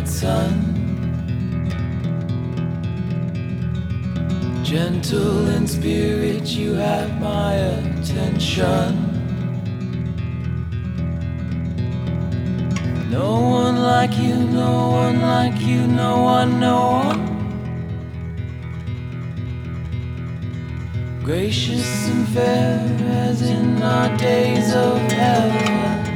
sun. Gentle in spirit, you have my attention. No one like you, no one like you, no one, no one. Gracious and fair as in our days of heaven.